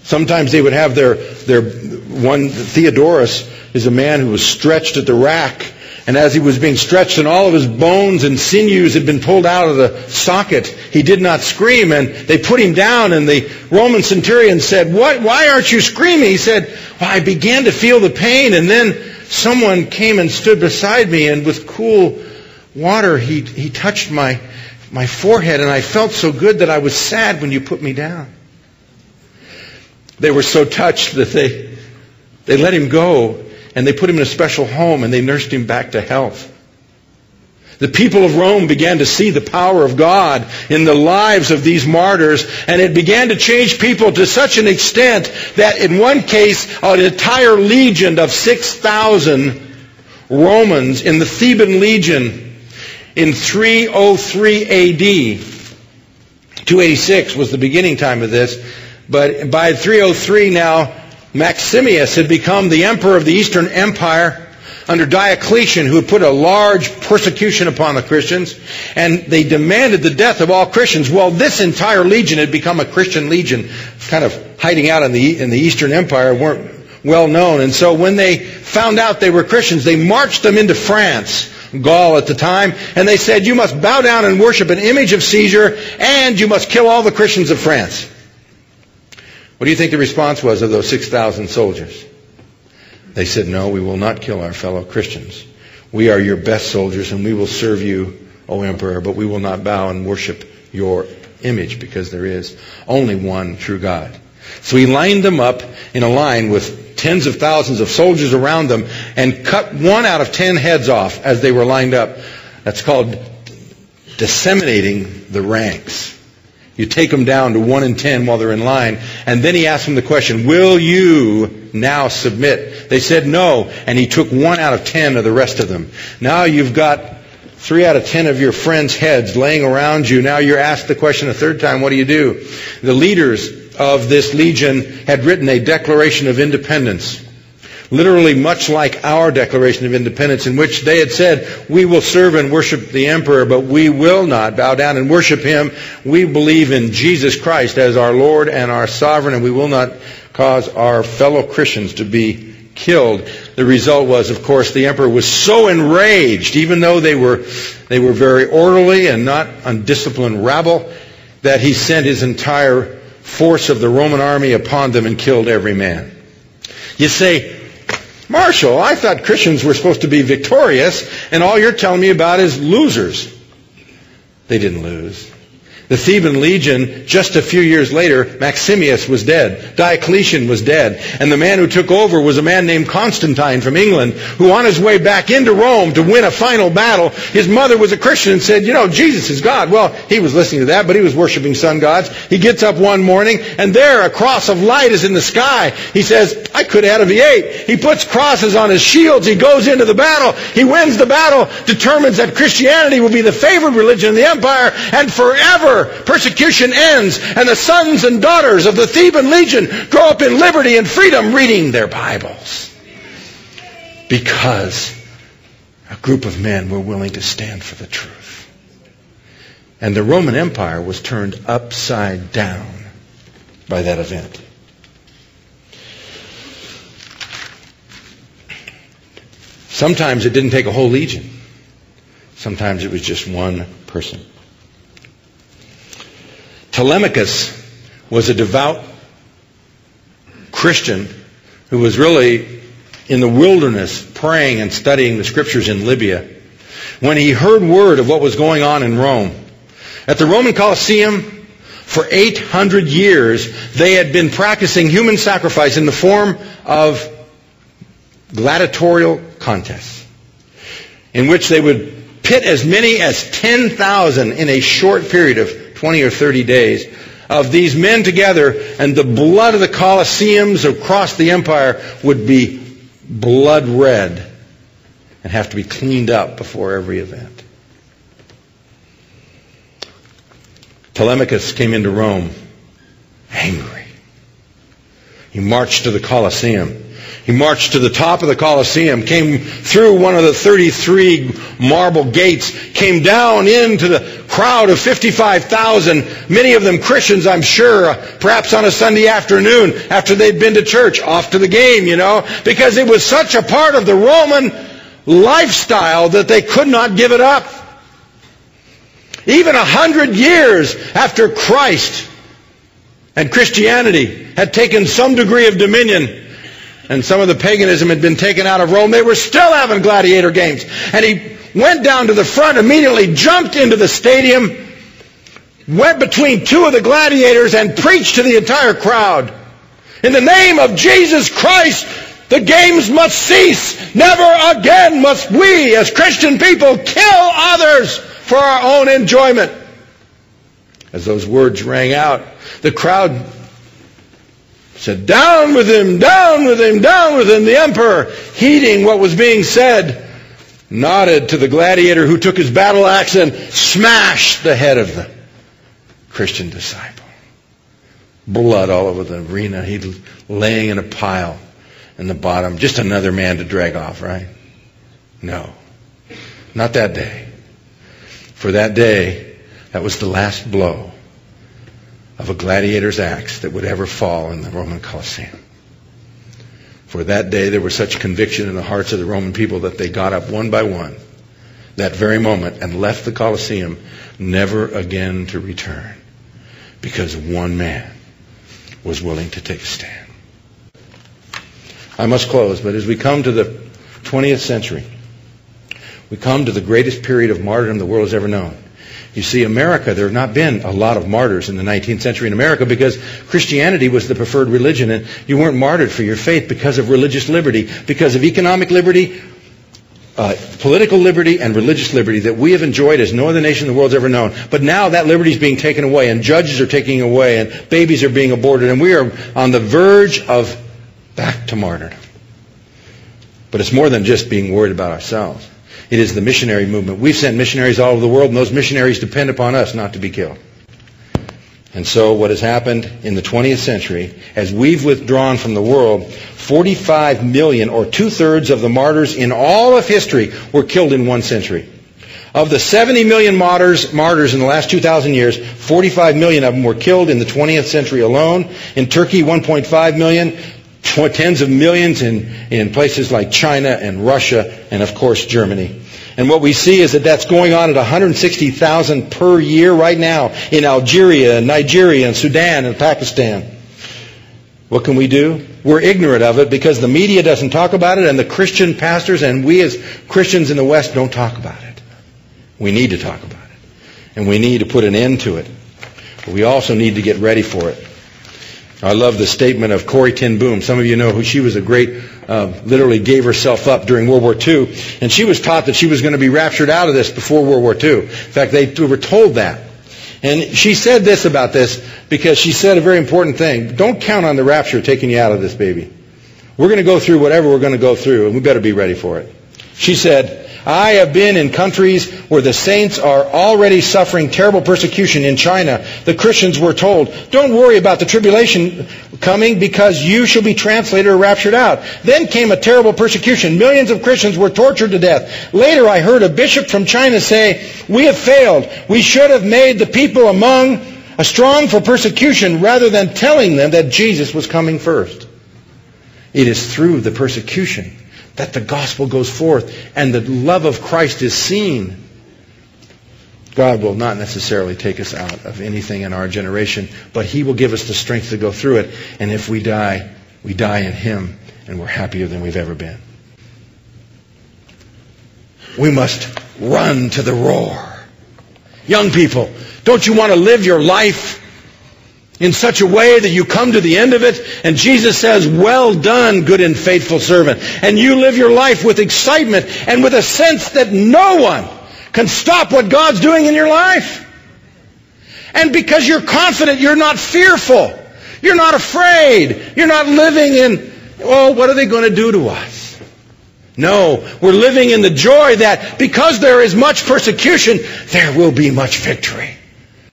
Sometimes they would have their one, Theodorus is a man who was stretched at the rack. And as he was being stretched and all of his bones and sinews had been pulled out of the socket, he did not scream. And they put him down, and the Roman centurion said, why aren't you screaming? He said, well, I began to feel the pain, and then someone came and stood beside me, and with cool water he touched my forehead, and I felt so good that I was sad when you put me down. They were so touched that they let him go. And they put him in a special home, and they nursed him back to health. The people of Rome began to see the power of God in the lives of these martyrs, and it began to change people to such an extent that in one case, an entire legion of 6,000 Romans in the Theban legion in 303 AD, 286 was the beginning time of this, but by 303 now, Maximus had become the emperor of the Eastern Empire under Diocletian, who had put a large persecution upon the Christians, and they demanded the death of all Christians. Well, this entire legion had become a Christian legion, kind of hiding out in the Eastern Empire, weren't well known. And so when they found out they were Christians, they marched them into France, Gaul at the time, and they said, you must bow down and worship an image of Caesar, and you must kill all the Christians of France. What do you think the response was of those 6,000 soldiers? They said, no, we will not kill our fellow Christians. We are your best soldiers, and we will serve you, O Emperor, but we will not bow and worship your image, because there is only one true God. So he lined them up in a line with tens of thousands of soldiers around them and cut 1 out of 10 heads off as they were lined up. That's called disseminating the ranks. You take them down to 1 in 10 while they're in line. And then he asked them the question, will you now submit? They said no. And he took 1 out of 10 of the rest of them. Now you've got 3 out of 10 of your friends' heads laying around you. Now you're asked the question a third time, what do you do? The leaders of this legion had written a Declaration of Independence. Literally much like our Declaration of Independence, in which they had said, we will serve and worship the emperor, but we will not bow down and worship him. We believe in Jesus Christ as our Lord and our sovereign, and we will not cause our fellow Christians to be killed. The result was, of course, the emperor was so enraged, even though they were very orderly and not undisciplined rabble, that he sent his entire force of the Roman army upon them and killed every man. You say, Marshall, I thought Christians were supposed to be victorious, and all you're telling me about is losers. They didn't lose. The Theban legion, just a few years later, Maximus was dead. Diocletian was dead. And the man who took over was a man named Constantine from England, who on his way back into Rome to win a final battle, his mother was a Christian and said, Jesus is God. Well, he was listening to that, but he was worshiping sun gods. He gets up one morning, and there a cross of light is in the sky. He says, I could have had a V8. He puts crosses on his shields. He goes into the battle. He wins the battle, determines that Christianity will be the favored religion in the empire, and forever persecution ends, and the sons and daughters of the Theban legion grow up in liberty and freedom reading their Bibles. Because a group of men were willing to stand for the truth. And the Roman Empire was turned upside down by that event. Sometimes it didn't take a whole legion. Sometimes it was just one person. Telemachus was a devout Christian who was really in the wilderness praying and studying the scriptures in Libya when he heard word of what was going on in Rome. At the Roman Colosseum, for 800 years, they had been practicing human sacrifice in the form of gladiatorial contests, in which they would pit as many as 10,000 in a short period of 20 or 30 days of these men together, and the blood of the Colosseums across the empire would be blood red and have to be cleaned up before every event. Telemachus came into Rome angry. He marched to the Colosseum. He marched to the top of the Colosseum, came through one of the 33 marble gates, came down into the crowd of 55,000, many of them Christians, I'm sure, perhaps on a Sunday afternoon after they'd been to church, off to the game, because it was such a part of the Roman lifestyle that they could not give it up. Even 100 years after Christ and Christianity had taken some degree of dominion, and some of the paganism had been taken out of Rome, they were still having gladiator games. And he went down to the front, immediately jumped into the stadium, went between two of the gladiators, and preached to the entire crowd. In the name of Jesus Christ, the games must cease. Never again must we, as Christian people, kill others for our own enjoyment. As those words rang out, the crowd said, "Down with him, down with him, down with him." The emperor, heeding what was being said, nodded to the gladiator who took his battle axe and smashed the head of the Christian disciple. Blood all over the arena. He laying in a pile in the bottom. Just another man to drag off, right? No. Not that day. For that day, that was the last blow of a gladiator's axe that would ever fall in the Roman Colosseum. For that day, there was such conviction in the hearts of the Roman people that they got up one by one that very moment and left the Colosseum, never again to return, because one man was willing to take a stand. I must close, but as we come to the 20th century, we come to the greatest period of martyrdom the world has ever known. You see, America, there have not been a lot of martyrs in the 19th century in America because Christianity was the preferred religion, and you weren't martyred for your faith because of religious liberty, because of economic liberty, political liberty, and religious liberty that we have enjoyed as no other nation the world's ever known. But now that liberty is being taken away, and judges are taking away, and babies are being aborted, and we are on the verge of back to martyrdom. But it's more than just being worried about ourselves. It is the missionary movement. We've sent missionaries all over the world, and those missionaries depend upon us not to be killed. And so what has happened in the 20th century, as we've withdrawn from the world, 45 million, or two-thirds of the martyrs in all of history, were killed in one century. Of the 70 million martyrs in the last 2,000 years, 45 million of them were killed in the 20th century alone. In Turkey, 1.5 million. Tens of millions in places like China and Russia and, of course, Germany. And what we see is that that's going on at 160,000 per year right now in Algeria and Nigeria and Sudan and Pakistan. What can we do? We're ignorant of it because the media doesn't talk about it, and the Christian pastors and we as Christians in the West don't talk about it. We need to talk about it. And we need to put an end to it. But we also need to get ready for it. I love the statement of Corrie ten Boom. Some of you know who she was. A great, literally gave herself up during World War II. And she was taught that she was going to be raptured out of this before World War II. In fact, they were told that. And she said this about this because she said a very important thing. Don't count on the rapture taking you out of this, baby. We're going to go through whatever we're going to go through, and we better be ready for it. She said, "I have been in countries where the saints are already suffering terrible persecution. In China, the Christians were told, 'Don't worry about the tribulation coming because you shall be translated or raptured out.' Then came a terrible persecution. Millions of Christians were tortured to death. Later I heard a bishop from China say, 'We have failed. We should have made the people among us strong for persecution rather than telling them that Jesus was coming first.'" It is through the persecution that the gospel goes forth and the love of Christ is seen. God will not necessarily take us out of anything in our generation, but He will give us the strength to go through it. And if we die in Him, and we're happier than we've ever been. We must run to the roar. Young people, don't you want to live your life in such a way that you come to the end of it and Jesus says, "Well done, good and faithful servant." And you live your life with excitement and with a sense that no one can stop what God's doing in your life. And because you're confident, you're not fearful. You're not afraid. You're not living in, "Oh, what are they going to do to us?" No, we're living in the joy that because there is much persecution, there will be much victory.